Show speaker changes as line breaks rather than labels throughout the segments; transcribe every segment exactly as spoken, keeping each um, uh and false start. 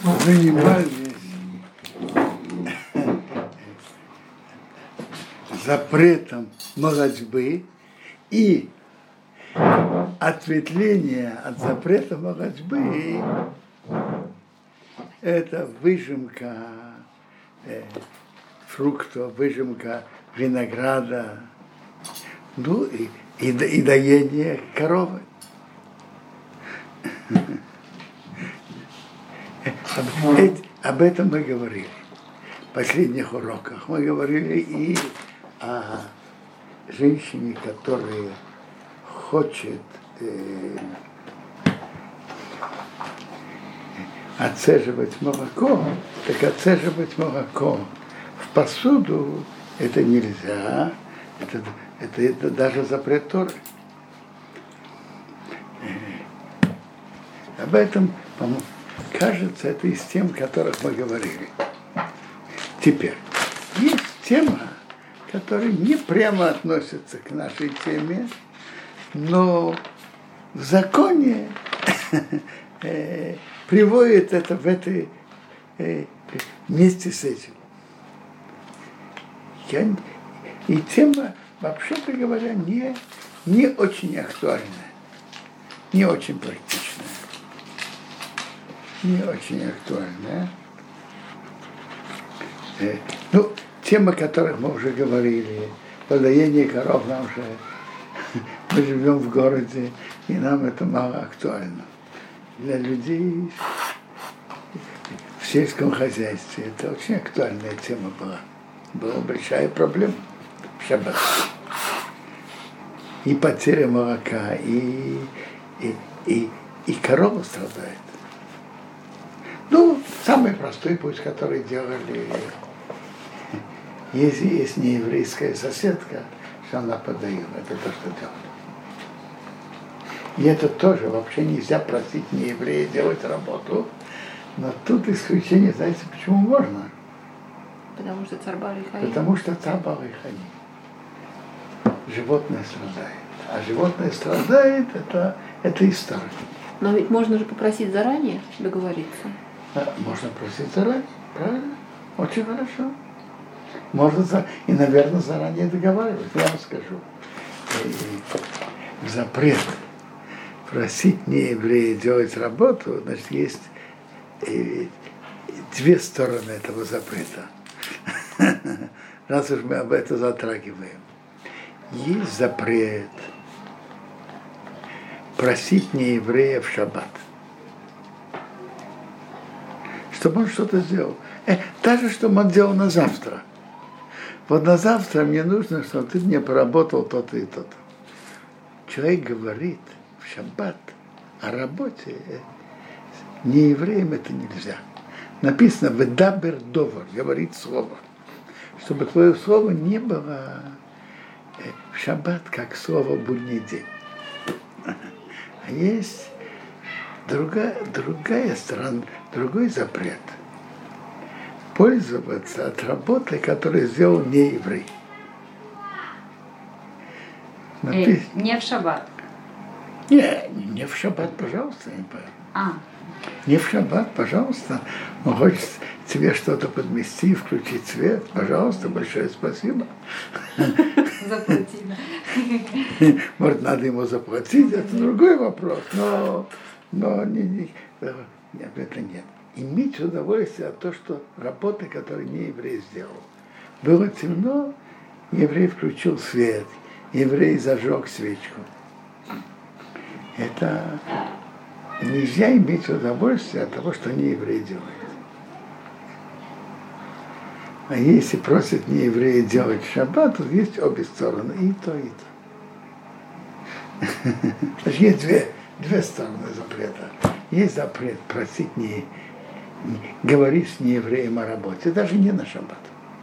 занимались запретом молодьбы и ответвление от запрета молодьбы — это выжимка э, фруктов, выжимка винограда, ну и, и, и доение коровы. Об, об этом мы говорили в последних уроках. Мы говорили и о женщине, которая хочет э, отцеживать молоко, так отцеживать молоко в посуду это нельзя, это, это, это даже запрет Торы. Об этом, по-моему, кажется, это из тем, о которых мы говорили. Теперь, есть тема, которая не прямо относится к нашей теме, но в законе э, приводит это в этой э, вместе с этим. Я, и тема, вообще-то говоря, не, не очень актуальная, не очень практичная, не очень актуальная. Э, ну, темы, о которых мы уже говорили, подоение коров нам уже, мы живем в городе, и нам это мало актуально. Для людей в сельском хозяйстве это очень актуальная тема была. Была большая проблема в шаббат. И потеря молока, и, и, и, и корова страдает. Ну, самый простой путь, который делали, если есть нееврейская соседка, что она подает, это то, что делали. И это тоже вообще нельзя просить нееврея делать работу, но тут исключение, знаете, почему можно?
Потому что царь Баал и Хаим.
Потому что царь Баал и Хаим. Животное страдает. А животное страдает, это, это история.
Но ведь можно же попросить заранее договориться.
Да, можно просить заранее, правильно? Очень хорошо. Можно за... и, наверное, заранее договаривать. Я вам скажу. И запрет просить нееврея делать работу, значит, есть и, и две стороны этого запрета. Раз уж мы об этом затрагиваем. Есть запрет просить нееврея в шаббат, чтобы он что-то сделал. Э, даже чтобы он делал на завтра. Вот на завтра мне нужно, чтобы ты мне поработал то-то и то-то. Человек говорит в шаббат о работе, не евреям это нельзя. Написано «Ведабер довар», говорит слово. Чтобы твое слово не было в шаббат, как слово будний день. А есть другая, другая сторона, другой запрет. Пользоваться от работы, которую сделал не еврей.
Напис... Э, не в шаббат.
Не, не в шаббат, пожалуйста, не понял.
А.
Не в шаббат, пожалуйста. Он хочет тебе что-то подмести, включить свет. Пожалуйста, большое спасибо.
Заплатила.
Может, надо ему заплатить, это другой вопрос. Но, но не, не, нет, это нет. Иметь удовольствие от того, что работы, которые не еврей сделал. Было темно, еврей включил свет, еврей зажег свечку. Это нельзя иметь удовольствие от того, что не еврей делает. А если просит не еврея делать шаббат, то есть обе стороны, и то, и то. Значит, есть две, две стороны запрета. Есть запрет просить не, не говорить с неевреем о работе, даже не на шаббат.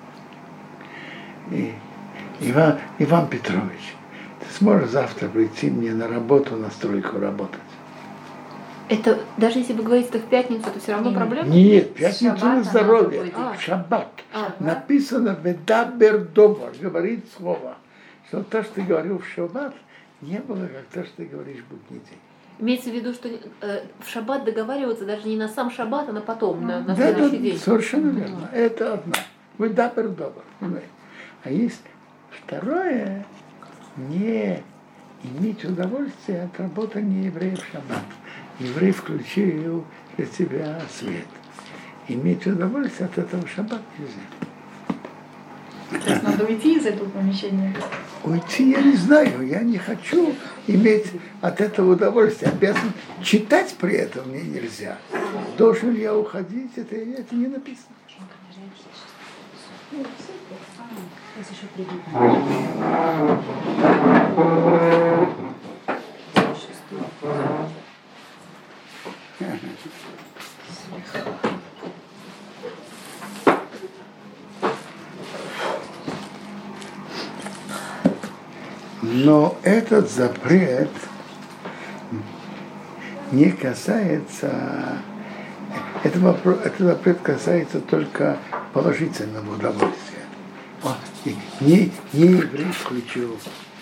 И, Иван, Иван Петрович, ты сможешь завтра прийти мне на работу, на стройку работать?
Это, даже если вы говорите, что в пятницу, это все равно
Нет.
проблема?
Нет, пятницу на здоровье,
А.
в шаббат.
А.
Написано «Ведабер довар», говорит слово, что то, что ты говорил в шаббат, не было как то, что ты говоришь в будний день.
Имеется в виду, что э, в шаббат договариваться даже не на сам шаббат, а на потом, на, на
Да,
следующий
да,
день.
совершенно верно. Это одна. Вы дабр добр. А есть второе, не иметь удовольствие от работы нееврея в шаббат. Еврей включил для тебя свет. Иметь удовольствие от этого в шаббат нельзя.
То есть надо уйти из этого помещения?
Уйти я не знаю, я не хочу иметь от этого удовольствие. Обязан читать при этом мне нельзя. Должен ли я уходить, это, это не написано. Но этот запрет не касается, этот, вопрос, этот запрет касается только положительного удовольствия. Он, не, не еврей включил,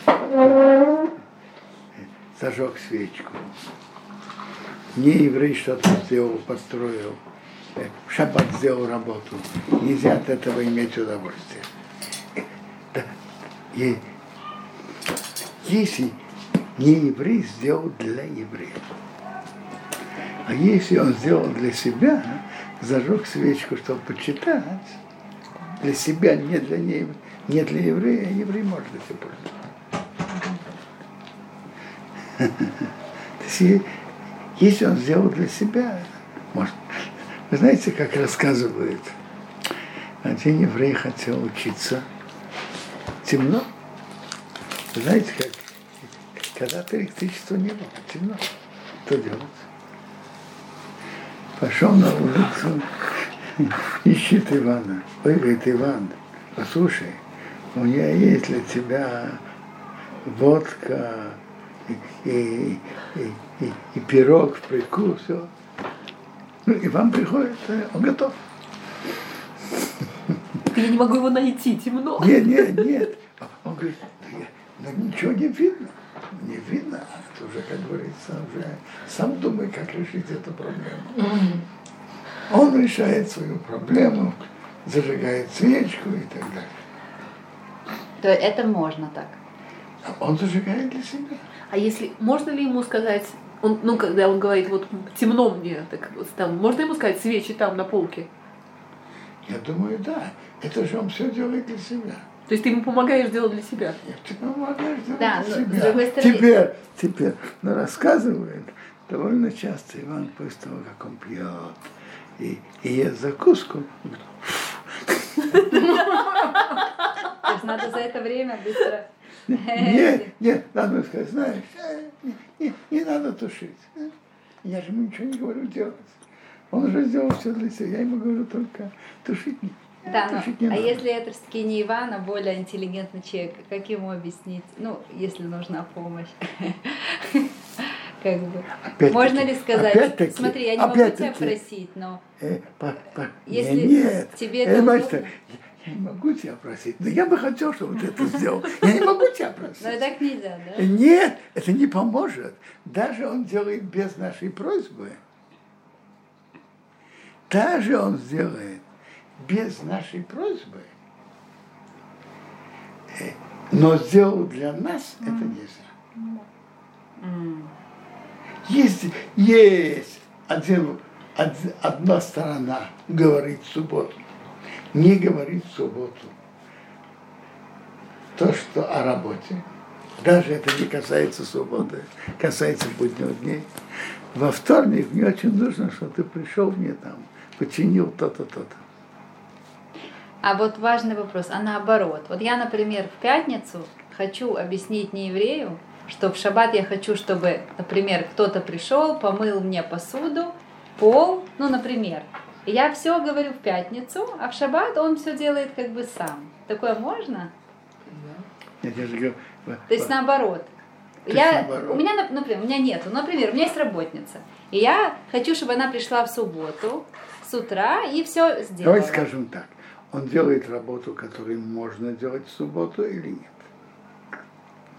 зажег свечку, не еврей что-то сделал, построил, в шаббат сделал работу. Нельзя от этого иметь удовольствие. И если не еврей сделал для еврея, а если он сделал для себя, зажег свечку, чтобы почитать, для себя, не для, не, не для еврея, еврей может это пользоваться. Если он сделал для себя, может. Вы знаете, как рассказывают, один еврей хотел учиться, темно. Вы знаете, как когда-то электричества не было, темно. Что делать? Пошел на улицу, ищет Ивана. Ой, говорит, Иван, послушай, у меня есть для тебя водка и, и, и, и, и пирог в прикус, все. Ну, Иван приходит, он готов.
Я не могу его найти, темно.
Нет, нет, нет. Он говорит, но ничего не видно. Не видно. Это уже, как говорится, уже сам думай, как решить эту проблему. Он решает свою проблему, зажигает свечку и так далее.
То это можно так?
Он зажигает для себя.
А если, можно ли ему сказать, он, ну, когда он говорит, вот темно мне, так вот там, можно ему сказать, свечи там на полке?
Я думаю, да. Это же он все делает для себя.
То есть ты ему помогаешь делать для себя?
Ты помогаешь делать
да,
для
но,
себя.
С другой стороны...
Теперь, теперь, но рассказывает, довольно часто Иван после того, как он пьет и, и ест закуску,
То есть надо за это время быстро...
Нет, нет, надо сказать, знаешь, не, не, не надо тушить. Я же ему ничего не говорю делать. Он уже сделал все для себя. Я ему говорю только тушить не
Да, но,
тушить не
а
надо.
если это все-таки не Иван, а более интеллигентный человек, как ему объяснить? Ну, если нужна помощь. Как бы. Можно ли сказать, смотри, я не могу тебя просить, но если
нет,
тебе
это
удобно...
Я не могу тебя просить. Но я бы хотел, чтобы ты это сделал. Я не могу тебя просить.
Но так нельзя, да?
Нет, это не поможет. Даже он делает без нашей просьбы. Даже он сделает без нашей просьбы. Но сделал для нас, это нельзя.
Mm.
Есть, есть один, од, одна сторона говорит в субботу. Не говорит в субботу то, что о работе. Даже это не касается субботы, касается будних дней. Во вторник мне очень нужно, чтобы ты пришел мне там, починил то-то, то-то.
А вот важный вопрос, а наоборот. Вот я, например, в пятницу хочу объяснить нееврею, что в шаббат я хочу, чтобы, например, кто-то пришел, помыл мне посуду, пол, ну, например. И я все говорю в пятницу, а в шаббат он все делает как бы сам. Такое можно?
Я же говорю,
То есть наоборот. Я, у меня, например, у меня нету, например, у меня есть работница, и я хочу, чтобы она пришла в субботу с утра и все сделала.
Давайте скажем так, он делает работу, которую можно делать в субботу или нет?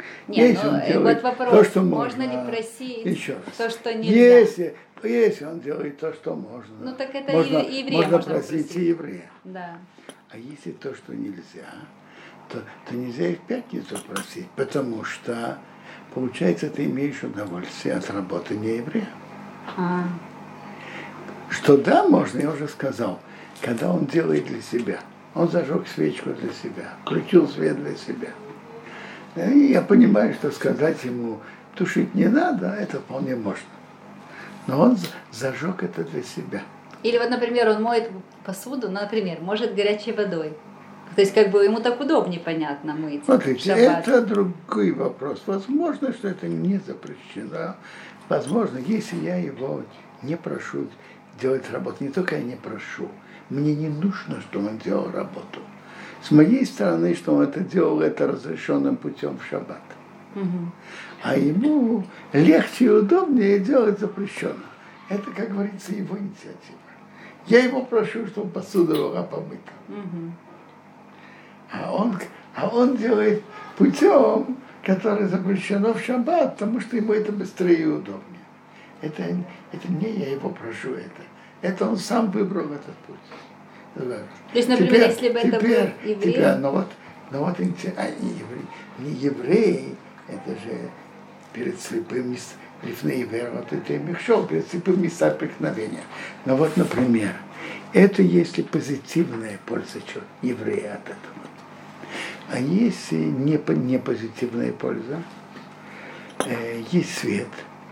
Нет,
Если
ну
он
э,
делает
вот вопрос,
то, что
можно
можно,
ли просить
еще раз.
то, что нельзя?
Если, если он делает то, что можно,
Ну так это
можно,
и еврея
можно
можно
просить
попросить.
и еврея.
Да.
А если то, что нельзя, то, то нельзя и в пятницу просить, потому что, получается, ты имеешь удовольствие от работы не еврея.
А.
Что да, можно, я уже сказал, когда он делает для себя. Он зажег свечку для себя, включил свет для себя. И я понимаю, что сказать ему тушить не надо, это вполне можно. Но он зажег это для себя.
Или вот, например, он моет посуду, например, может горячей водой. То есть, как бы ему так удобнее, понятно, мыть.
Смотрите, это другой вопрос. Возможно, что это не запрещено. Возможно, если я его не прошу делать работу, не только я не прошу, мне не нужно, чтобы он делал работу. С моей стороны, что он это делал, это разрешенным путем в шаббат.
Угу.
А ему легче и удобнее делать запрещенно. Это, как говорится, его инициатива. Я его прошу, чтобы посуда была помыта.
Угу.
А он, а он делает путем, который запрещено в шаббат, потому что ему это быстрее и удобнее. Это, это не я его прошу, это. Это он сам выбрал этот путь.
То есть, например,
теперь,
если бы
теперь,
это был еврей...
Теперь, ну вот, ну вот а, не, еврей, не еврей, это же перед слепым лифней вер, вот это и мехшол, перед слепым места преткновения. Но вот, например, это если позитивная польза еврея от этого. А если не, не позитивная польза, э, есть свет.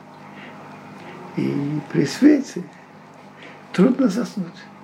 И при свете трудно заснуть.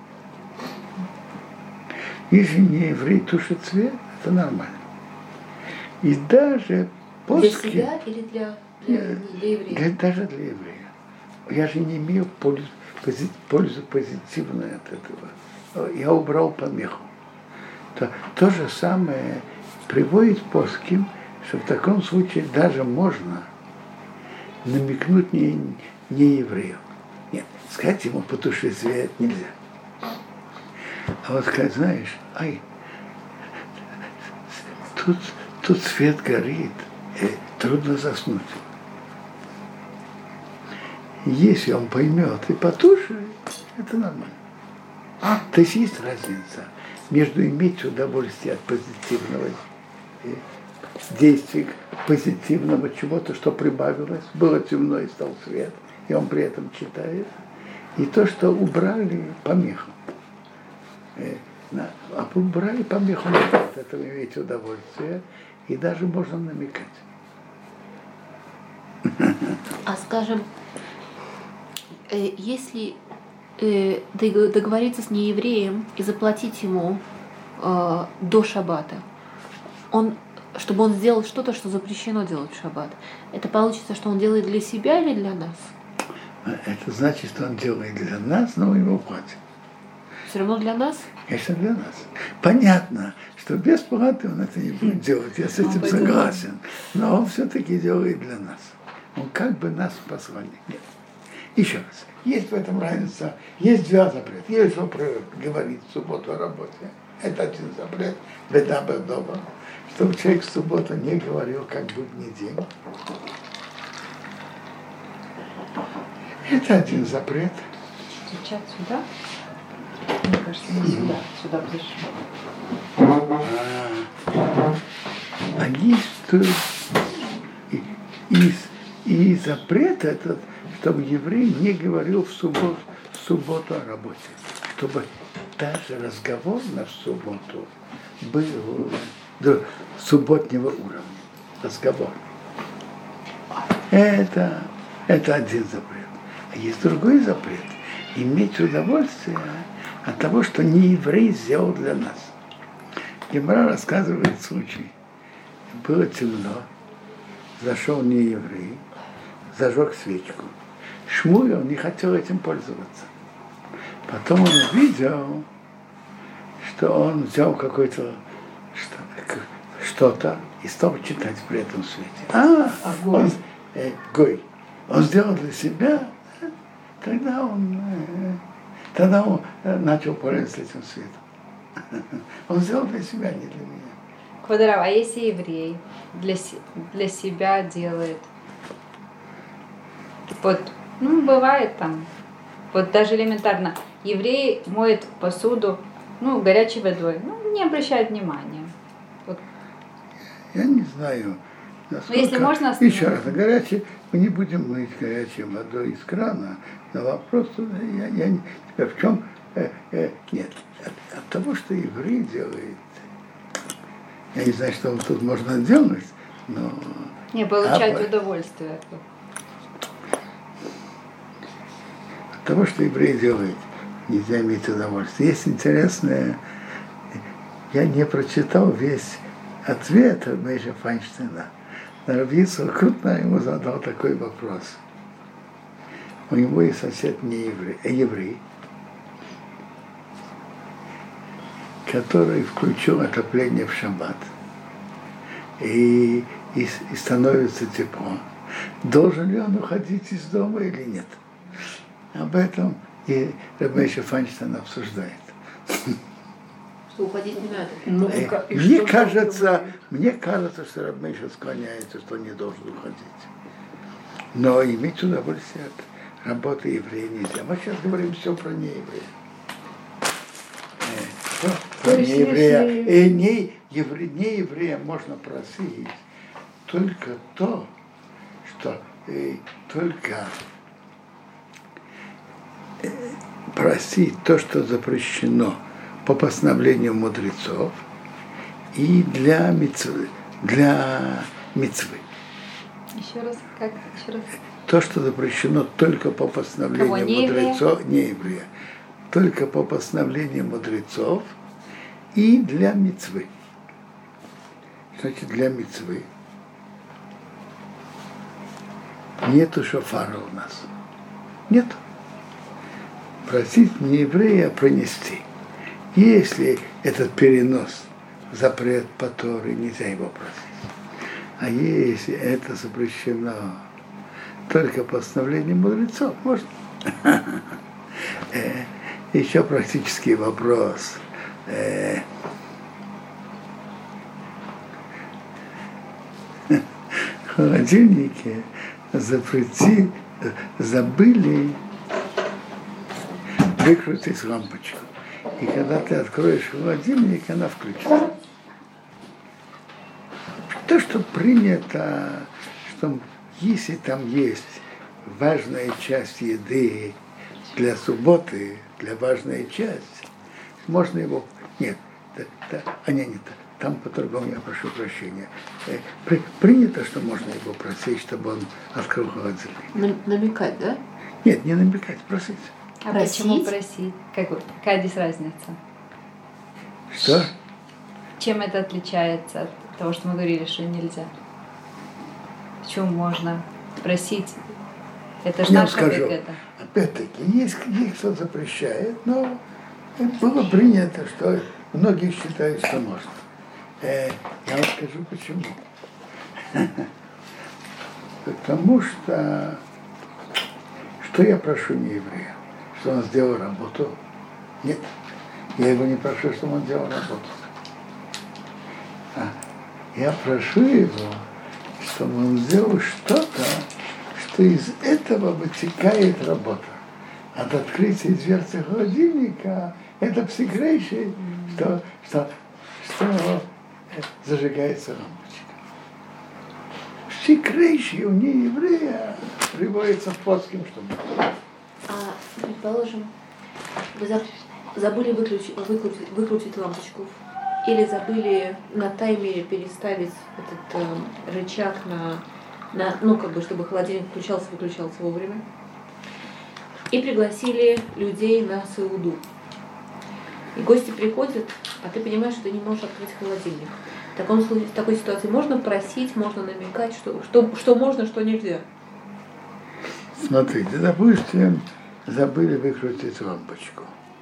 Если не еврей тушит свет, это нормально. И даже после...
Для себя или для, для, для еврея?
Для, даже для еврея. Я же не имею пользу, пози, пользу позитивную от этого. Я убрал помеху. То, то же самое приводит поским, что в таком случае даже можно намекнуть не, не еврею. Нет, сказать ему потуши свет нельзя. А вот сказать, знаешь, ай, тут, тут свет горит, и трудно заснуть. Если он поймет и потушит, это нормально. То есть есть разница между иметь удовольствие от позитивного действия, позитивного чего-то, что прибавилось, было темно и стал свет, и он при этом читает, и то, что убрали помеху. А убрали помеху, от этого иметь удовольствие, и даже можно намекать.
А скажем, э, если э, договориться с неевреем и заплатить ему э, до шаббата, он, чтобы он сделал что-то, что запрещено делать в шаббат, это получится, что он делает для себя или для нас?
Это значит, что он делает для нас, но мы ему платим.
Все равно для нас?
Конечно, для нас. Понятно, что без платы он это не будет делать, я с этим согласен. Но он все-таки делает для нас. Он как бы нас послал. Нет. Еще раз. Есть в этом разница. Есть два запрета. Есть запрет говорить в субботу о работе. Это один запрет. Беда бедова. Чтобы человек в субботу не говорил, как будний день. Это один запрет.
Сейчас сюда? Мне кажется, не сюда. Сюда ближе.
А, а есть и, и, и запрет этот, чтобы еврей не говорил в субботу, в субботу о работе. Чтобы даже разговор наш в субботу был до субботнего уровня. Разговор. Это, это один запрет. А есть другой запрет. Иметь удовольствие от того, что не еврей сделал для нас. Гемара рассказывает случай. Было темно, зашел не еврей, зажег свечку. Шмуэл не хотел этим пользоваться. Потом он увидел, что он взял какое-то что-то и стал читать при этом свете. А, он, э, Гой, он сделал для себя, тогда он, э, тогда он э, начал пользоваться этим светом. Он сделал для себя, не для меня.
Квадрат, а если еврей для, се- для себя делает? Вот, ну, бывает там, вот даже элементарно, еврей моет посуду, ну, горячей водой, ну, не обращает внимания. Вот.
Я не знаю, насколько...
если можно
Еще раз,
остановиться.
горячий, мы не будем мыть горячей водой из крана, но вопрос, я, я, не- теперь в чем... Э, э, нет, от, от того, что еврей делает, я не знаю, что тут можно делать, но...
Не, получать
А,
удовольствие.
От того, что еврей делает, нельзя иметь удовольствие. Есть интересное, я не прочитал весь ответ от Мейша Файнштейна. Но Рав Йицхак Крутнер ему задал такой вопрос. У него есть сосед не еврей, а еврей, который включил отопление в шаббат и, и, и становится тепло. Должен ли он уходить из дома или нет? Об этом и Рав Мейша Файнштейн обсуждает.
Что уходить не надо.
Ну,
Э,
ка- и
Мне
что
кажется,
там
мне кажется, что Рав Мейша склоняется, что не должен уходить. Но иметь удовольствие от работы еврея нельзя. Мы сейчас говорим все про нееврея. Э, что Про
То есть
нееврея.
если-
И не, евре, не еврея можно просить только то, что э, только э, просить то, что запрещено по постановлению мудрецов и для мицвы, для мицвы.
Еще раз, как? Еще раз.
То, что запрещено только по
Кого,
постановлению
не еврея?
мудрецов, не еврея, только по постановлению мудрецов и для мицвы. Значит, для мицвы нету шофара у нас. Нет. Просить не еврея пронести. Если этот перенос запрет по Торе, нельзя его просить. А если это запрещено только постановлением мудрецов, можно. Э, Еще практический вопрос. Э, В холодильнике запрети, забыли выкрутить лампочку. И когда ты откроешь холодильник, она включится. То, что принято, что если там есть важная часть еды для субботы, для важной части, можно его... Нет, да, да, а не, не, там по-другому, я прошу прощения. Э, При, принято, что можно его просить, чтобы он открыл холодильник.
На- намекать, да?
Нет, не намекать, просить.
А
Просить?
почему просить? Как, вы- какая здесь разница?
Что?
Чем это отличается от того, что мы говорили, что нельзя? Почему можно просить? Это же
Я вам
наша
скажу,
выгода.
опять-таки, есть, есть кто запрещает, но было принято, что многие считают, что можно. Э, я вам скажу почему. Потому что, что я прошу не еврея? Что он сделал работу? Нет, я его не прошу, чтобы он сделал работу. А, я прошу его, чтобы он сделал что-то, что из этого вытекает работа. От открытия дверцы холодильника это психрейший, что, что, что зажигается лампочка. Психрейший у нееврея приводится в плоским, чтобы...
А, предположим, вы за- забыли выключить, выкрутить, выкрутить лампочку или забыли на таймере переставить этот э, рычаг на, на, ну, как бы, чтобы холодильник включался, выключался вовремя. И пригласили людей на сауду. И гости приходят, а ты понимаешь, что ты не можешь открыть холодильник. В, таком случае, в такой ситуации можно просить, можно намекать, что, что, что можно, что нельзя.
Смотрите, допустим, забыли выкрутить лампочку.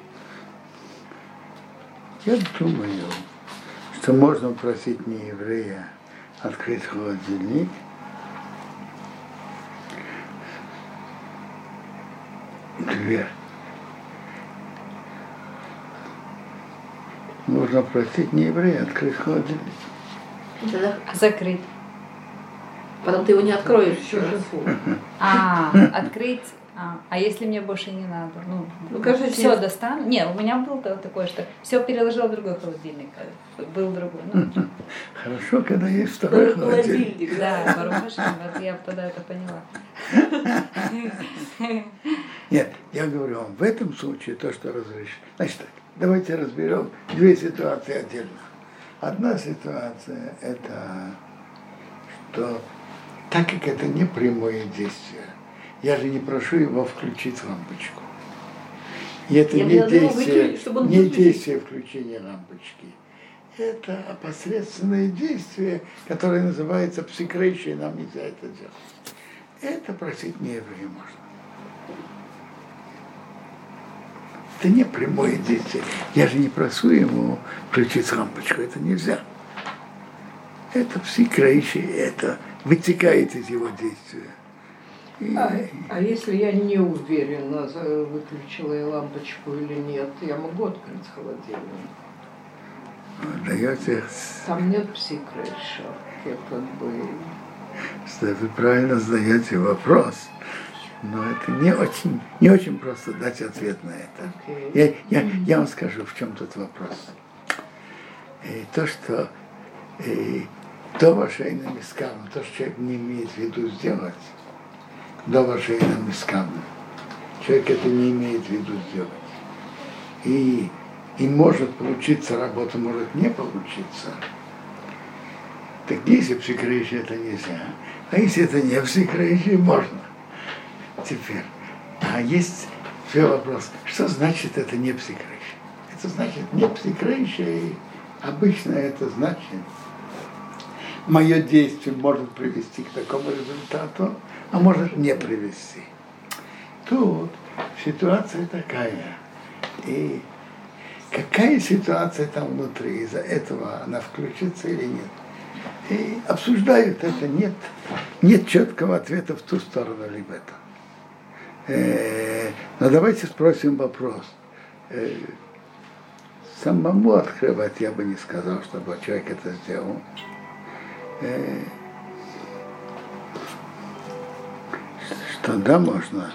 Я думаю, что можно просить не еврея открыть холодильник, дверь. Можно просить не еврея открыть холодильник.
Тогда
А закрыть?
потом ты его не откроешь.
Все живу.
А, открыть. А, а если мне больше не надо? Ну,
Ну, кажется,
все
нет.
достану. Не, у меня было та- такое, что все переложила в другой холодильник. а Был другой. Ну,
Хорошо, когда есть второй холодильник.
Холодильник,
да,
да.
Барух Ашем, вот я тогда это поняла.
Нет, я говорю вам, в этом случае то, что разрешено. Значит так, давайте разберем две ситуации отдельно. Одна ситуация – это, что так как это не прямое действие, я же не прошу его включить лампочку. И это
Я
не
бы думала,
действие,
выключить, чтобы он
не
выключил.
действие включения лампочки. Это опосредственное действие, которое называется псикрейшей, и нам нельзя это делать. Это просить не еврея можно. Это не прямое действие. Я же не прошу ему включить лампочку, это нельзя. Это псикрейшей, это вытекает из его действия. И
А, а если я не уверена, за- выключила я лампочку или нет, я могу открыть холодильник?
даете,
Там нет псикрейша. Я как бы...
что вы правильно задаете вопрос, но это не очень, не очень просто дать ответ на это.
Окей.
Я, я, я вам скажу, в чем тут вопрос. И то, что и, до вашейна мискам, то, что человек не имеет в виду сделать, до вашейна мискам, человек это не имеет в виду сделать. И, и может получиться работа, может не получиться. Так если псикрейши, это нельзя. А если это не псикрейши, можно. Теперь, а есть все вопрос, что значит это не псикрейши? Это значит не псикрейши, обычно это значит, мое действие может привести к такому результату, а может не привести. Тут ситуация такая. И какая ситуация там внутри, из-за этого она включится или нет. И обсуждают это, нет, нет четкого ответа в ту сторону либо это. Э, но давайте спросим вопрос. Э, самому открывать я бы не сказал, чтобы человек это сделал. Э, что да, можно.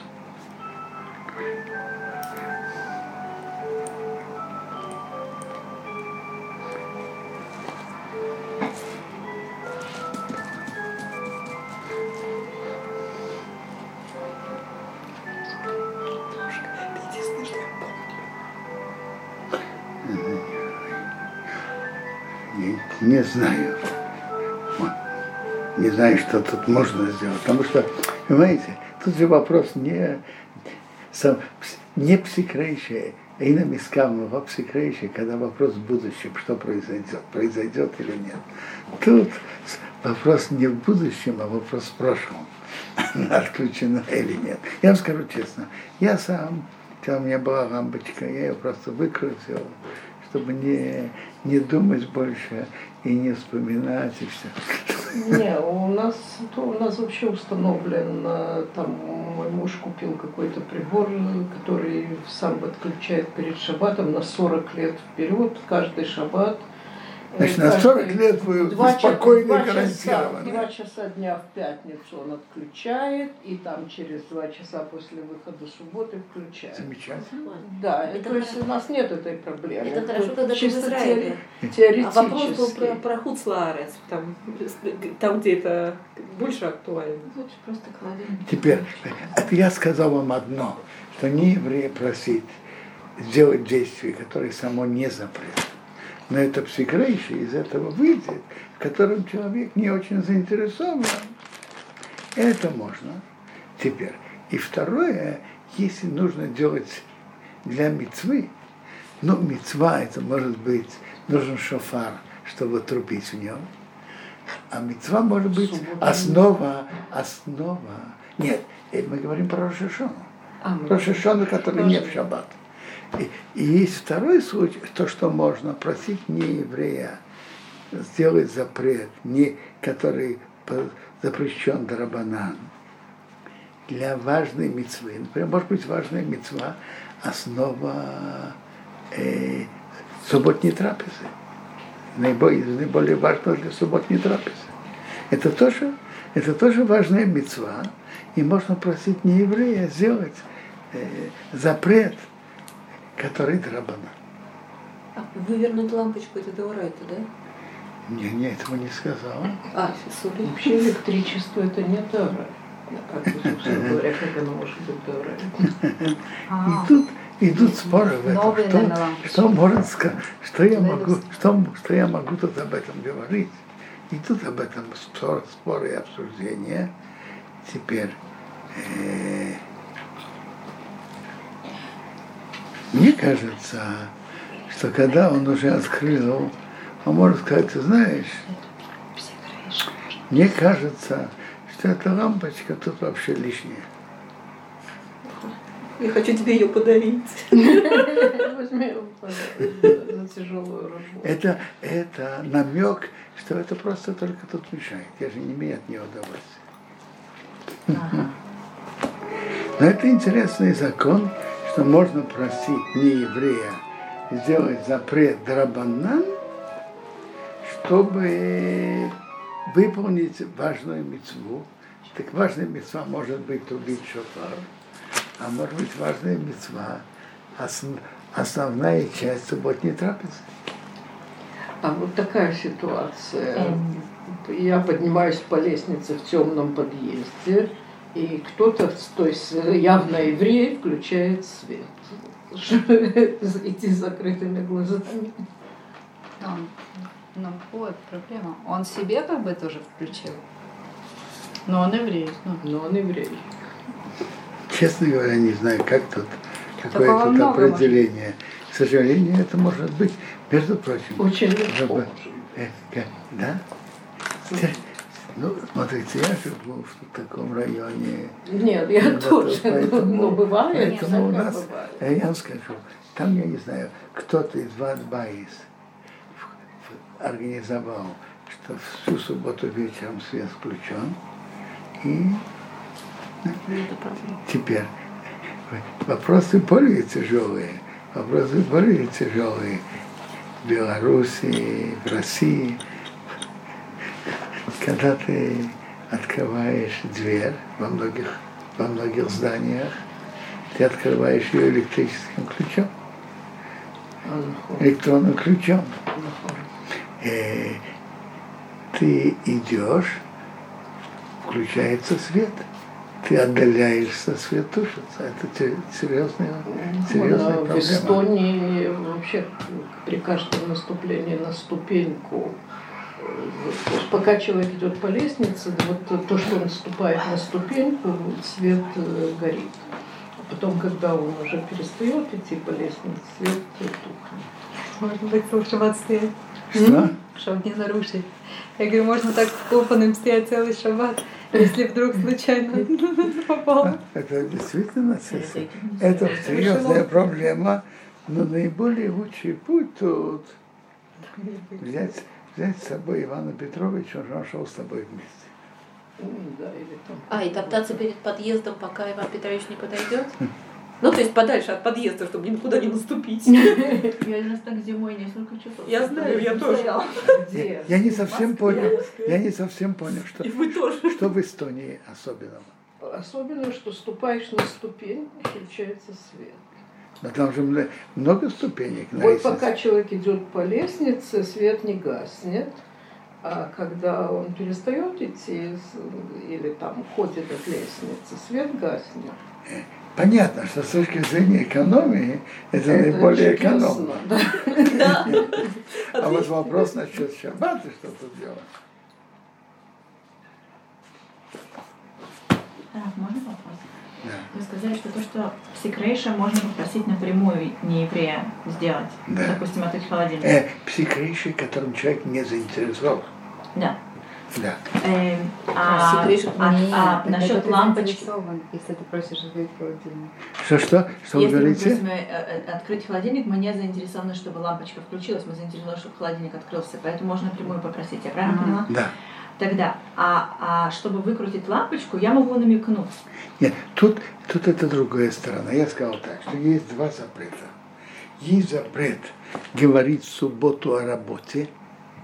Не, не знаю. Вот. Не знаю, что тут можно сделать. Потому что, понимаете, тут же вопрос не, сам, не псикрейший, а и на мискам, а псикрейший, когда вопрос в будущем, что произойдет, произойдет или нет. Тут вопрос не в будущем, а вопрос в прошлом. Она отключена или нет. Я вам скажу честно, я сам, когда у меня была лампочка, я ее просто выкрутил, чтобы не, не думать больше и не вспоминать и все.
Не, у нас, то у нас вообще установлен, э, там мой муж купил какой-то прибор, который сам отключает перед шаббатом на сорок лет вперед, каждый шаббат.
Значит, на сорок лет вы
Два часа-
спокойно
два часа,
гарантированы.
два часа дня в пятницу он отключает, и там через два часа после выхода субботы включает.
Замечательно.
Да,
Это
то есть
хорошо.
у нас нет этой проблемы.
Это хорошо, когда ты в
чисто
Израиле.
теоре-
А вопрос был
теоретически.
про, про Хуцлаарец, там, там, где это больше актуально.
Лучше просто холодильник.
Теперь, это я сказал вам одно, что не еврей просит сделать действие, которое само не запрет. Но это псикрейший из этого выйдет, в котором человек не очень заинтересован. Это можно. Теперь. И второе, если нужно делать для мицвы, ну, мицва это может быть, нужен шофар, чтобы трубить в нем. А мицва может быть основа, основа. Нет, мы говорим про Рош ха-Шана.
А, мы-
Рош ха-Шана, который не в шаббат. И, и есть второй случай, то, что можно просить не еврея сделать запрет, не, который по- запрещен дарабанан, для важной мицвы. Например, может быть важная мицва, основа э, субботней трапезы. наиболее, наиболее важного для субботней трапезы. Это тоже, это тоже важная мицва, и можно просить не еврея сделать э, запрет, который драбана.
А вывернуть лампочку это деорайта, да?
Не, не, этого не сказала.
А, супер.
Вообще электричество это не дара. А как, собственно говоря, как оно может быть дара?
А,
И тут идут споры в этом,
новые,
что,
наверное, лампочки.
что может сказать, что я
Наверное,
могу, что, что я могу тут об этом говорить. И тут об этом спор, споры и обсуждения. Теперь э, мне кажется, что когда он уже открыл, он может сказать, ты знаешь, мне кажется, что эта лампочка тут вообще лишняя.
Я хочу тебе ее подарить.
Возьми его, пожалуйста, за тяжелую работу.
Это, это намек, что это просто только тут мешает. Я же не имею от нее удовольствия.
ага.
Но это интересный закон, что можно просить нееврея сделать запрет драбанан, чтобы выполнить важную мицву. Так важная мицва может быть трубить шофар, а может быть важная мицва, основ, основная часть субботней трапезы.
А вот такая ситуация. Я поднимаюсь по лестнице в темном подъезде, и кто-то, то есть явно еврей, включает свет. Идти с закрытыми глазами.
Он, ну вот проблема. Он себе как бы тоже включил. Но он еврей. Ну.
Но он еврей.
Честно говоря, не знаю, как тут, какое
Такого
тут
много
определение. К сожалению, это может быть, между прочим.
Очень легко.
чтобы- э, как- да? Те- Ну, смотрите, я живу в таком районе.
Нет, я
Вот,
тоже.
поэтому-
Но бывает,
Поэтому у
всякое
нас,
бывает.
э, я вам скажу, там, я не знаю, кто-то из Вад Байс организовал, что всю субботу вечером свет включен. И теперь вопросы более тяжелые. Вопросы более тяжелые в Беларуси, в России. Когда ты открываешь дверь во многих, во многих зданиях, ты открываешь ее электрическим ключом, электронным ключом. И ты идешь, включается свет, ты отдаляешься, свет тушится. Это те- серьезная, серьезная
В
проблема.
Эстонии вообще при каждом наступлении на ступеньку, э, то есть пока человек идет по лестнице, вот то, что он наступает на ступеньку, свет э, горит. А потом, когда он уже перестает идти по лестнице, свет тухнет.
Можно быть шаббат стоять,
Что?
чтобы не нарушить. Я говорю, можно так вкопанным стоять целый шаббат, если вдруг случайно попал.
Это действительно это серьезная проблема, но наиболее лучший путь тут взять, взять с собой Ивана Петровича, он шел с тобой вместе.
Ну, да, или там.
А, и топтаться перед подъездом, пока Иван Петрович не подойдет? Ну, то есть подальше от подъезда, чтобы никуда не наступить.
Я у нас так зимой несколько часов.
Я знаю, я тоже.
Я,
Где?
я не совсем понял, я не совсем понял, что,
И вы тоже.
что в Эстонии особенного.
Особенно, что ступаешь на ступень, включается свет.
Но там же мно- много ступенек на
Вот
лестнице.
пока человек идет по лестнице, свет не гаснет, а когда он перестает идти с- или там ходит от лестницы, свет гаснет.
Понятно, что с точки зрения экономии это, наиболее экономно.
чудесно, да.
А вот вопрос насчет шаббата, что тут делать?
Раф, можно вопрос?
Да.
Вы сказали, что то, что псикрейша можно попросить напрямую не еврея сделать.
Да.
Допустим, открыть холодильник.
Э, псикрейши, которым человек не заинтересован.
Да.
Да.
Эм, а,
Секрейши-
а-
Нет,
а
это
насчет
ты
лампочки.
заинтересован, если ты просишь открыть холодильник.
Что-что? Что вы
Если мы
говорите?
просим э, э, открыть холодильник, мы не заинтересованы, чтобы лампочка включилась, мы заинтересованы, чтобы холодильник открылся. Поэтому можно напрямую попросить. Я правильно
Ага.
поняла?
Да.
Тогда, а, а чтобы выкрутить лампочку, я могу намекнуть.
Нет, тут, тут это другая сторона. Я сказал так, что есть два запрета. Есть запрет говорить в субботу о работе,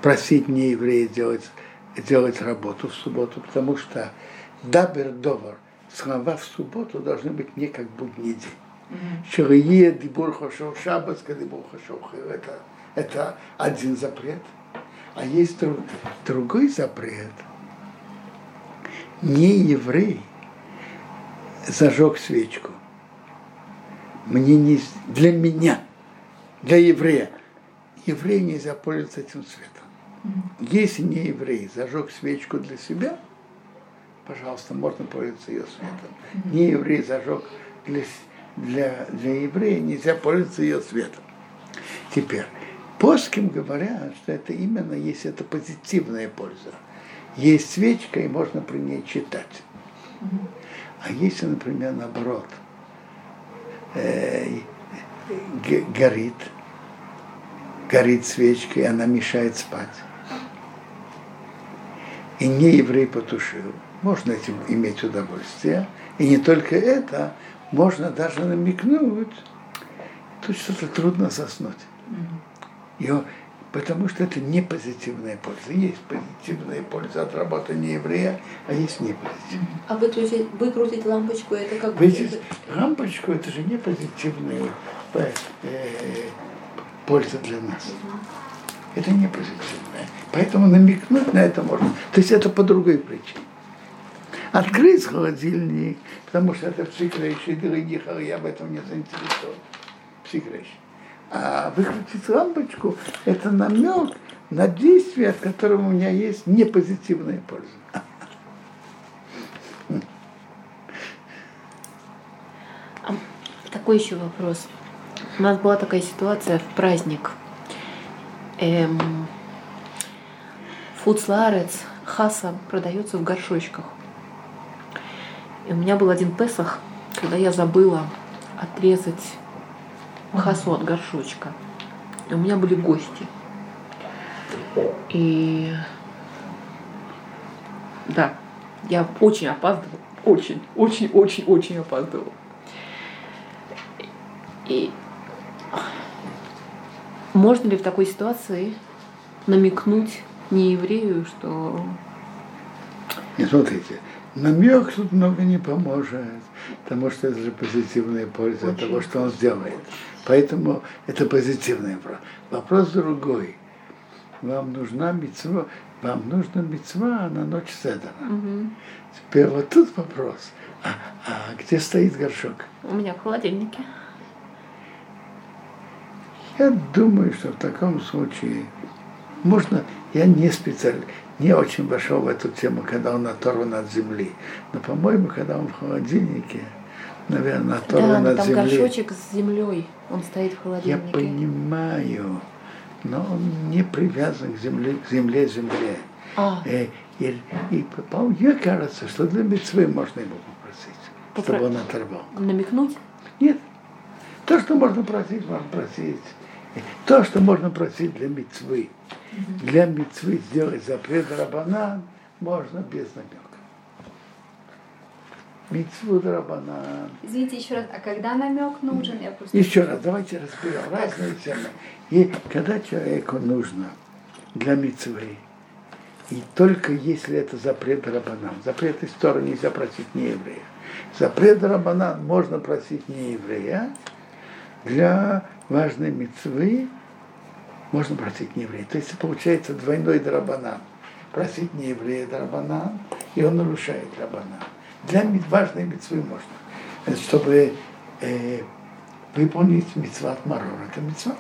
просить нееврея делать, делать работу в субботу, потому что дабер довар, слова в субботу должны быть не как будний день. Ширие дибур хошов шаббат, дибур хошов хир. Это, это один запрет. А есть друг, другой запрет. Не еврей зажег свечку. Мне не, для меня, для еврея. Еврей нельзя пользоваться этим светом. Mm-hmm. Если не еврей зажег свечку для себя, пожалуйста, можно пользоваться ее светом. Mm-hmm. Не еврей зажег для, для, для еврея, нельзя пользоваться ее светом. Теперь, поским говорят, что это именно если это позитивная польза. Есть свечка, и можно при ней читать. Mm-hmm. А если, например, наоборот, э, г- горит, горит свечка, и она мешает спать. И не еврей потушил. Можно этим иметь удовольствие. И не только это, можно даже намекнуть, тут что-то трудно заснуть. Mm-hmm. И, потому что это не позитивная польза. Есть позитивная польза от работы не еврея, а есть не позитивная.
А выкрутить, выкрутить лампочку, это как
бы... Лампочку, это же не позитивная э, польза для нас. Mm-hmm. Это не позитивная. Поэтому намекнуть на это можно. То есть это по другой причине. Открыть холодильник, потому что это психрейший, дорогих, а я в этом не заинтересован. Психрейший. А выкрутить лампочку – это намек на действие, от которого у меня есть непозитивная польза.
Такой еще вопрос. У нас была такая ситуация в праздник. Эм, Фуцлаарец, хаса продается в горшочках. И у меня был один Песах, когда я забыла отрезать хасу от горшочка. И у меня были гости. И да, я очень опаздывала. Очень, очень, очень, очень опаздывала. И можно ли в такой ситуации намекнуть нееврею, что...
Не смотрите, намек тут много не поможет, потому что это же позитивная польза от того, что он сделает. Поэтому это позитивный вопрос. Вопрос другой. Вам нужна мицва, вам нужна мицва на ночь седера. Угу. Теперь вот тут вопрос. А, а где стоит горшок?
У меня в холодильнике.
Я думаю, что в таком случае можно, я не специально, не очень вошел в эту тему, когда он оторван от земли. Но, по-моему, когда он в холодильнике, наверное, оторван
да,
от
там
земли.
Да, горшочек с землей, он стоит в холодильнике.
Я понимаю, но он не привязан к земле, к земле, земле.
А.
И, и, и мне кажется, что для мицвы можно его попросить, Попро... чтобы он оторвал.
Намекнуть?
Нет. То, что можно просить, можно просить. То, что можно просить для мицвы. Mm-hmm. Для мицвы сделать запрет рабанан можно без намека. Мицву рабанан.
Извините еще раз, а когда намек нужен? Я просто...
Еще раз, давайте разберем разные темы. И когда человеку нужно для мицвы, и только если это запрет рабанан, запрет из Торы нельзя просить не еврея. Запрет рабанан можно просить не еврея. Для важной мицвы можно просить не еврея. То есть получается двойной драбанан. Просить не еврея драбанан, и он нарушает драбанан. Для важной мицвы можно. Чтобы э, выполнить мицват марор. Это мицва.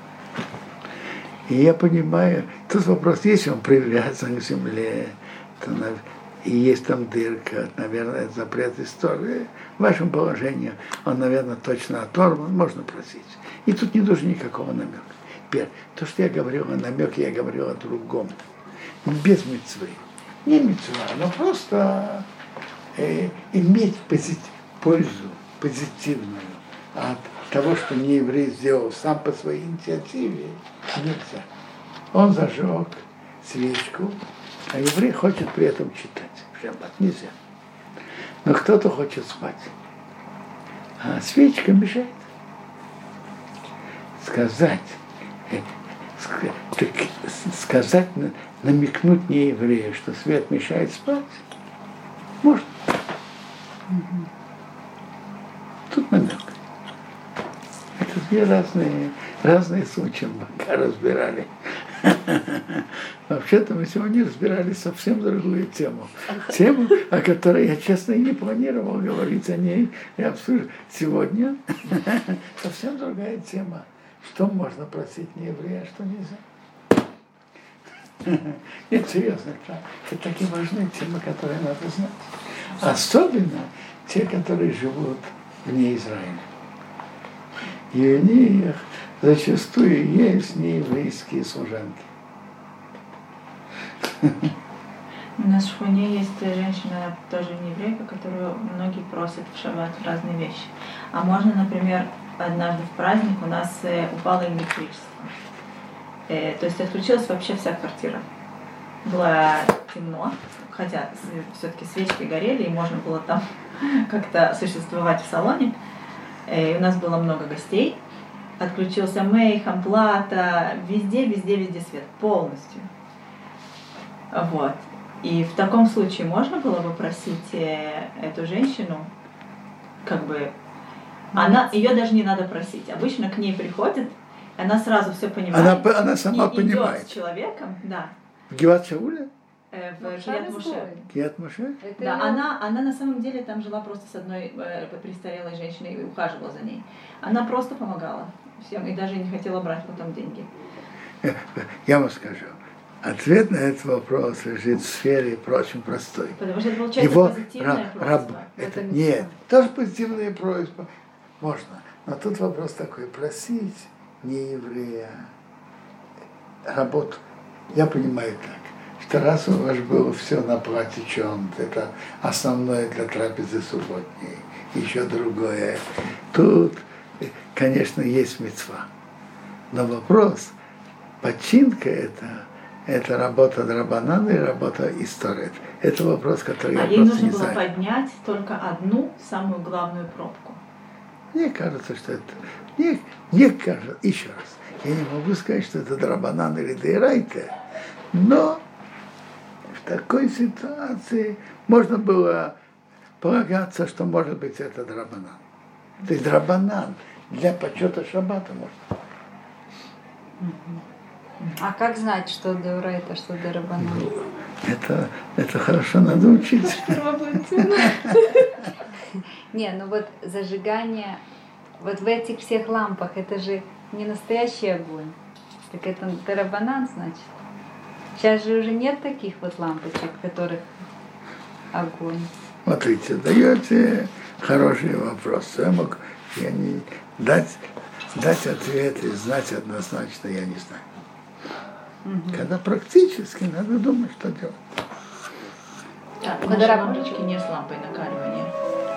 И я понимаю, тут вопрос, если он привязан к земле, то, и есть там дырка, наверное, это запрет истории. В вашем положении он, наверное, точно оторван, можно просить. И тут не нужно никакого намека. Теперь, то, что я говорил о намеке, я говорил о другом. Без мицвы. Не мицва, но просто э, иметь позит, пользу позитивную от того, что не еврей сделал сам по своей инициативе, нельзя. Он зажег свечку, а еврей хочет при этом читать. В шаббат нельзя. Но кто-то хочет спать. А свечка мешает. Сказать, так сказать, намекнуть не еврею, что свет мешает спать, можно. Тут намек. Это две разные, разные случаи, пока разбирали. Вообще-то мы сегодня разбирали совсем другую тему. Тему, о которой я, честно, и не планировал говорить о ней. Я обсужу сегодня. Совсем другая тема. Что можно просить не еврея, а что нельзя. Нет, серьезно, это, это такие важные темы, которые надо знать. Особенно те, которые живут вне Израиля. И у них зачастую есть нееврейские служанки.
У нас в Шхуне есть женщина, тоже не еврейка, которую многие просят в шаббат в разные вещи. А можно, например, однажды в праздник у нас упало электричество. То есть отключилась вообще вся квартира. Было темно, хотя все-таки свечки горели, и можно было там как-то существовать в салоне. И у нас было много гостей. Отключился мейх, амплата, везде, везде, везде свет, полностью. Вот. И в таком случае можно было бы просить эту женщину, как бы, она, ее даже не надо просить. Обычно к ней приходит, она сразу все понимает.
Она, она сама
и
понимает.
Идет с человеком, да.
В Гиват-Шауле?
Э, в Кириат-Моше.
Кириат-Моше?
Да, она, она на самом деле там жила просто с одной э, престарелой женщиной и ухаживала за ней. Она просто помогала всем и даже не хотела брать потом деньги.
Я вам скажу. Ответ на этот вопрос лежит в сфере очень простой.
Потому что это получается
Его
позитивная
раб, раб,
просьба.
это, это нет, тоже позитивная просьба. Можно. Но тут вопрос такой, просить не еврея работу. Я понимаю так, что раз у вас было все на платье чем, это основное для трапезы субботней, еще другое. Тут, конечно, есть мицва. Но вопрос, починка это, это работа драбанана и работа истории. Это вопрос, который
а
я
ей
просто
нужно
не
было
знаю.
поднять только одну самую главную пробку.
Мне кажется, что это... Мне, мне кажется, еще раз, я не могу сказать, что это драбанан или дейрайта, но в такой ситуации можно было полагаться, что может быть это драбанан. То есть драбанан для почета шаббата можно.
А как знать, что дейрайта, что дейрабанан?
Это, это хорошо надо учиться.
Не, ну вот зажигание, вот в этих всех лампах, это же не настоящий огонь. Так это дейрабанан, значит. Сейчас же уже нет таких вот лампочек, в которых огонь.
Смотрите, даете хороший вопрос. Я мог я не, дать, дать ответ и знать однозначно я не знаю. Угу. Когда практически надо думать, что делать.
Да, у нашей лампочки не с лампой накаливания.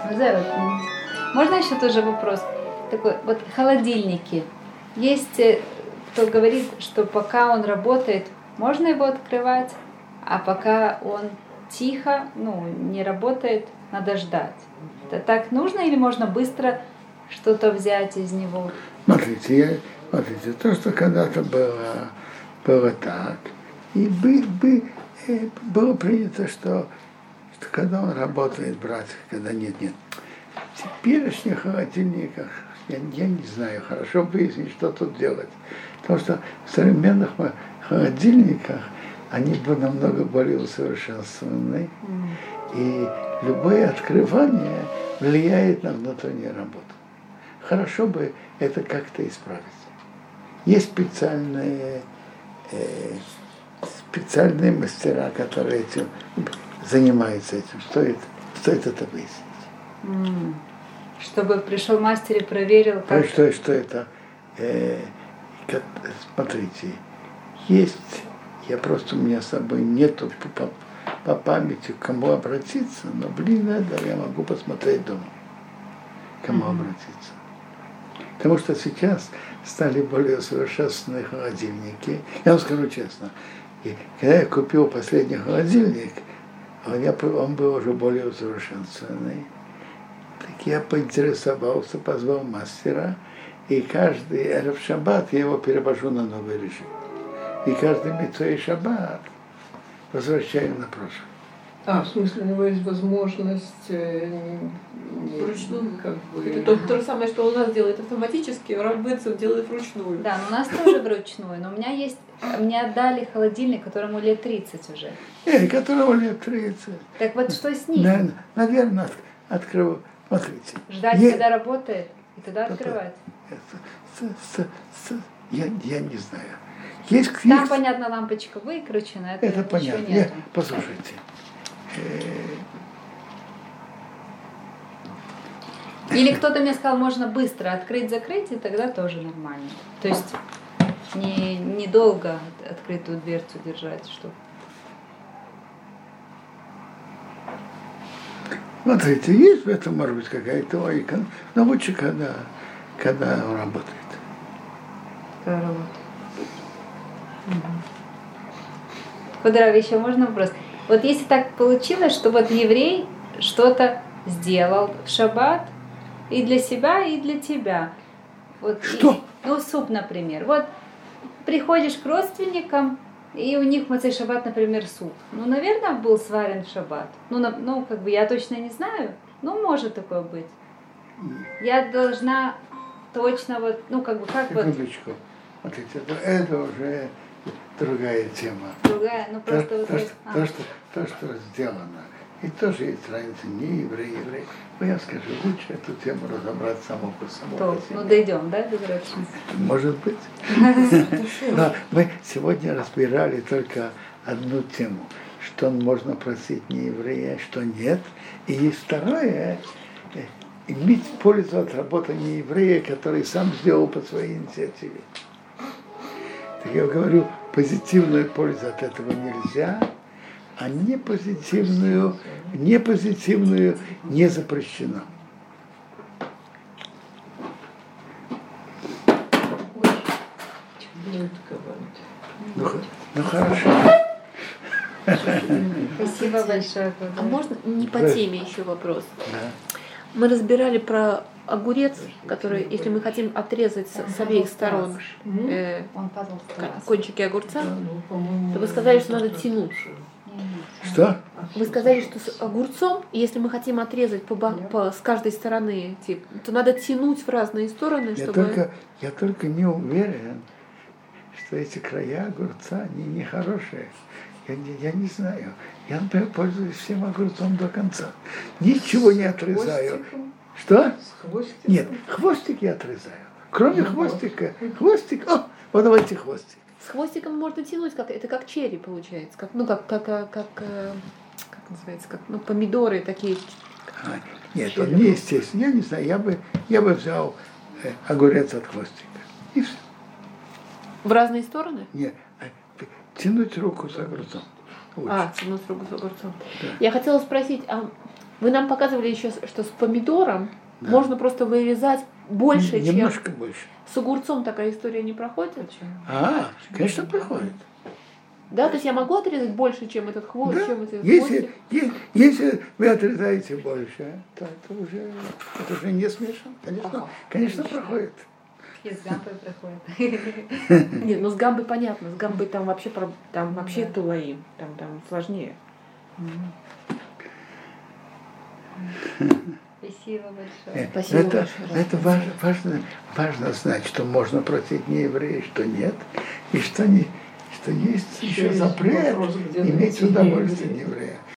Можно еще тоже вопрос? Такой, вот холодильники. Есть кто говорит, что пока он работает, можно его открывать, а пока он тихо, ну, не работает, надо ждать. Это так нужно или можно быстро что-то взять из него?
Смотрите, я, смотрите, то, что когда-то было, было так, и бы, бы, было принято, что, что когда он работает, брать, когда нет, нет. В теперешних холодильниках, я, я не знаю, хорошо выяснить, что тут делать. Потому что в современных холодильниках они намного более усовершенствованы, mm. и любое открывание влияет на внутреннюю работу. Хорошо бы это как-то исправить. Есть специальные, э, специальные мастера, которые этим занимаются этим. Стоит, стоит это выяснить.
Mm. Чтобы пришел мастер и проверил, как...
Что, что это? Э, как, смотрите, есть, я просто у меня с собой нету по, по памяти, к кому обратиться, но, блин, это я могу посмотреть дома, к кому mm-hmm. обратиться. Потому что сейчас стали более усовершенствованные холодильники. Я вам скажу честно, и когда я купил последний холодильник, он, я, он был уже более усовершенствованный. Так я поинтересовался, позвал мастера, и каждый эрев шаббат я его перевожу на новый режим. и каждый митцвой шаббат возвращаю на прошлое.
А, в смысле, у него есть возможность э, не-
Вручную.
как бы...
Это то, то же самое, что у нас делает автоматически, Рав Бенцев делает вручную.
Да, но у нас тоже вручную, но у меня есть, мне отдали холодильник, которому лет тридцать уже.
Эй, которого лет тридцать.
Так вот что с ним?
Да, наверное, от- открою. Смотрите.
Ждать,
Е-
когда работает, и тогда
Это-
открывать.
это- с- с- с- Я, я не знаю. Есть,
Там,
есть-
понятно, лампочка выкручена, это,
это
ничего
понятно.
нет.
Я- послушайте. Э,
Или кто-то мне сказал, можно быстро открыть-закрыть, и тогда тоже нормально. То есть не, недолго открытую дверцу держать, чтобы...
Смотрите, есть в этом, может быть, какая-то логика, но лучше, когда, когда он работает.
Кудрав, еще можно вопрос? Вот если так получилось, что вот еврей что-то сделал в шаббат и для себя, и для тебя. Вот,
Что?
и- ну, суп, например. Вот приходишь к родственникам, и у них моцей шаббат, например, суп. Ну, наверное, был сварен в шаббат. Ну, на- ну, как бы я точно не знаю, но может такое быть. Я должна точно вот, ну, как бы, как вот
Секундочку. Смотрите, это, это уже другая тема.
другая, ну,
То,
просто вот...
то, что,
а.
то, что, то, что сделано. И тоже есть разница, не еврей, еврей. Но я скажу, лучше эту тему разобрать само по самому.
То,
по себе.
ну, дойдем, да, до дурачки?
Может быть. Но мы сегодня разбирали только одну тему, что можно просить не еврея, что нет. И есть второе, э, иметь пользу от работы не еврея, который сам сделал по своей инициативе. Так я говорю, позитивную пользу от этого нельзя, а не позитивную, не позитивную не запрещено.
Будет говорить.
Ну, х- ну хорошо.
Спасибо большое.
А
Кудрав.
можно не по
Да.
теме еще вопрос?
Да.
Мы разбирали про огурец, который, если мы хотим отрезать с, с обеих сторон э,
Он падал в
к-
раз.
кончики огурца,
Ну, по-моему,
то вы сказали, что надо тянуть.
Что?
Вы сказали, что с огурцом, если мы хотим отрезать по, бо- по- с каждой стороны, эти, то надо тянуть в разные стороны,
Я
чтобы...
только, я только не уверен, что эти края огурца, они нехорошие. Я не, я не знаю. Я, например, пользуюсь всем огурцом до конца. Ничего не отрезаю.
хвостиком?
Что?
С хвостиком?
Нет, хвостик я отрезаю. Кроме
Ну,
хвостика. Хвостик, о, вот давайте хвостик.
С хвостиком можно тянуть, как, это как черри получается, как, ну как, как, э, как, э, как называется, как, ну, помидоры такие.
А, нет, он не естественно. Я не знаю, я бы, я бы взял э, огурец от хвостика. И все.
В разные стороны?
Нет, э, тянуть руку с огурцом. Лучше.
А, тянуть руку с огурцом.
Да.
Я хотела спросить, а вы нам показывали еще, что с помидором
Да.
можно просто вырезать больше,
Н-
чем
Немножко больше.
с огурцом такая история не проходит?
А, конечно, проходит.
Да, то есть я могу отрезать больше, чем этот хвост,
Да.
чем этот
Если,
хвостик?
е- если вы отрезаете больше, то это уже, это уже не смешно. Конечно,
Ага.
конечно, проходит.
И с гампой проходит.
Нет, ну с гамбой понятно, с гамбой там вообще, про- там вообще тулаим, там, там сложнее.
Спасибо большое.
Э,
Спасибо
это
большое.
это важно, важно, важно знать, что можно просить не еврея, что нет, и что, не, что есть еще
есть
запрет
вопрос, где
иметь
найти
удовольствие
нееврея.
не еврея.